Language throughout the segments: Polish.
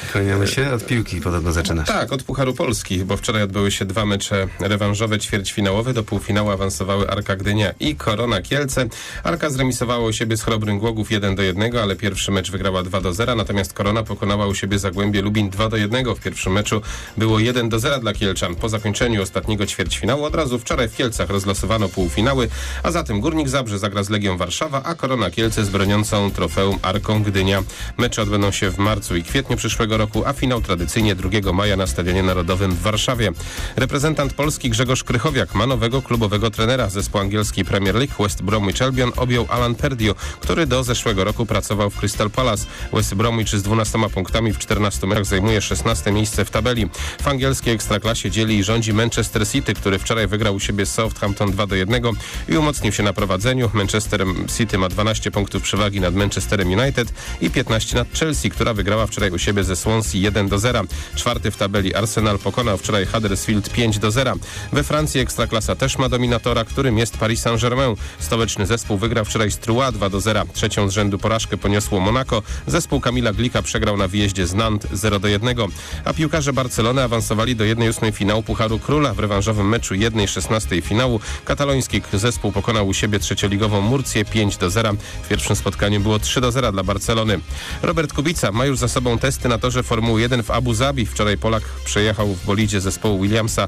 Kłaniamy się. Od piłki podobno zaczynasz. Tak, od Pucharu Polski, bo wczoraj odbyły się 2 mecze rewanżowe, ćwierćfinałowe. Do półfinału awansowały Arka Gdynia i Korona Kielce. Arka zremisowało u siebie z Chrobrym Głogów 1-1, ale pierwszy mecz wygrała 2-0, natomiast Korona pokonała u siebie Zagłębie Lubin 2-1. W pierwszym meczu było 1-0 dla Kielczan. Po zakończeniu ostatniego ćwierćfinału od razu wczoraj w Kielcach rozlosowano półfinały, a zatem Górnik Zabrze zagra z Legią Warszawa, a Korona Kielce z broniącą trofeum Arką Gdynia. Mecze odbędą się w marcu i kwietniu przyszłego roku, a finał tradycyjnie 2 maja na Stadionie Narodowym w Warszawie. Reprezentant Polski Grzegorz Krychowiak ma nowego klubowego trenera. Zespół angielskiej Premier League West Bromwich Albion objął Alan Pardew, który do zeszłego roku pracował w Crystal Palace. West Bromwich z 12 punktami w 14 meczach zajmuje 16 miejsce w tabeli. W angielskiej ekstraklasie dzieli i rządzi Manchester City, który wczoraj wygrał u siebie z Southampton 2-1 i umocnił się na prowadzeniu. Manchester City ma 12 punktów przewagi nad Manchesterem United i 15 nad Chelsea, która wygrała wczoraj u siebie ze Swansea 1-0. Czwarty w tabeli Arsenal pokonał wczoraj Huddersfield 5-0. We Francji ekstraklasa też ma dominatora, którym jest Paris Saint-Germain. Stołeczny zespół wygrał wczoraj z Troyes 2-0. Trzecią z rzędu porażkę poniosło Monaco. Zespół Kamila Glika przegrał na wyjeździe z Nantes 0-1. A piłkarze Barcelony awansowali do 1/8 finału Pucharu Króla. W rewanżowym meczu 1/16 finału kataloński zespół pokonał u siebie trzecioligową Murcję 5-0. W pierwszym spotkaniu było 3-0 dla Barcelony. Robert Kubica ma już za sobą testy na torze Formuły 1 w Abu Zabi. Wczoraj Polak przejechał w bolidzie zespołu Williamsa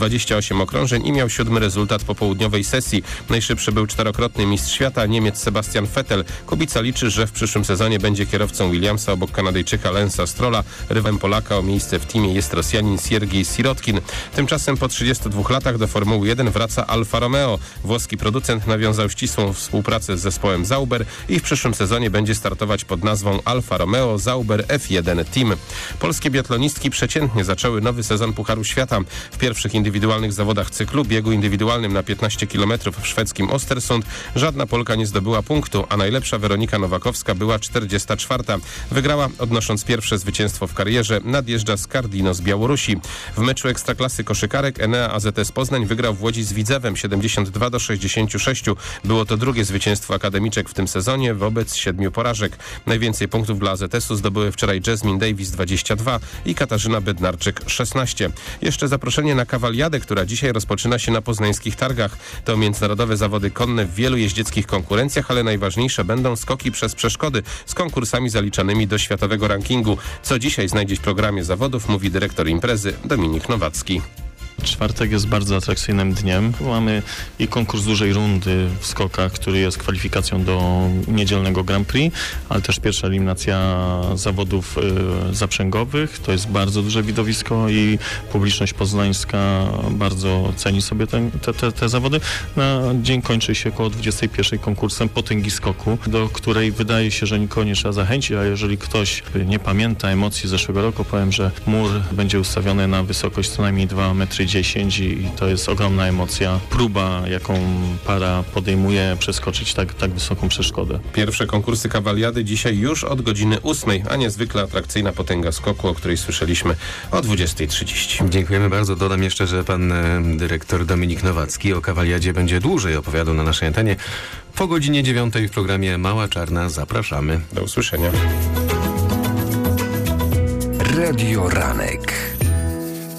28 okrążeń i miał 7. rezultat po południowej sesji. Najszybszy był 4-krotny mistrz świata, Niemiec Sebastian Vettel. Kubica liczy, że w przyszłym sezonie będzie kierowcą Williamsa obok Kanadyjczyka Lensa Strolla. Rywalem Polaka o miejsce w teamie jest Rosjanin Siergiej Sirotkin. Tymczasem po 32 latach do Formuły 1 wraca Alfa Romeo. Włoski producent nawiązał ścisłą współpracę z zespołem Sauber i w przyszłym sezonie będzie startować pod nazwą Alfa Romeo Sauber F1 Team. Polskie biatlonistki przeciętnie zaczęły nowy sezon Pucharu Świata. W pierwszych indywidualnych zawodach cyklu, biegu indywidualnym na 15 km w szwedzkim Ostersund, żadna Polka nie zdobyła punktu, a najlepsza Weronika Nowakowska była 44. Wygrała, odnosząc pierwsze zwycięstwo w karierze, nadjeżdża Skardino z Białorusi. W meczu ekstraklasy koszykarek Enea AZS Poznań wygrał w Łodzi z Widzewem 72-66. Było to drugie zwycięstwo akademiczek w tym sezonie wobec 7 porażek. Najwięcej punktów dla AZS-u zdobyły wczoraj Jasmine Davis 22 i Katarzyna Bednarczyk 16. Jeszcze zaproszenie na kawaliadę, która dzisiaj rozpoczyna się na poznańskich targach. To międzynarodowe zawody konne w wielu jeździeckich konkurencjach, ale najważniejsze będą skoki przez przeszkody z konkursami zaliczanymi do światowego rankingu. Co dzisiaj znajdziesz w programie zawodów, mówi dyrektor imprezy Dominik Nowacki. Czwartek jest bardzo atrakcyjnym dniem. Mamy i konkurs dużej rundy w skokach, który jest kwalifikacją do niedzielnego Grand Prix, ale też pierwsza eliminacja zawodów zaprzęgowych. To jest bardzo duże widowisko i publiczność poznańska bardzo ceni sobie te zawody. Na dzień kończy się około 21 konkursem potęgi skoku, do której wydaje się, że nikogo nie trzeba zachęcić, a jeżeli ktoś nie pamięta emocji zeszłego roku, powiem, że mur będzie ustawiony na wysokość co najmniej 2,10 m i to jest ogromna emocja. Próba, jaką para podejmuje, przeskoczyć tak wysoką przeszkodę. Pierwsze konkursy kawaliady dzisiaj już od godziny 8, a niezwykle atrakcyjna potęga skoku, o której słyszeliśmy o 20:30. Dziękujemy bardzo. Dodam jeszcze, że pan dyrektor Dominik Nowacki o kawaliadzie będzie dłużej opowiadał na naszej antenie. Po godzinie 9 w programie Mała Czarna. Zapraszamy. Do usłyszenia. Radio Ranek.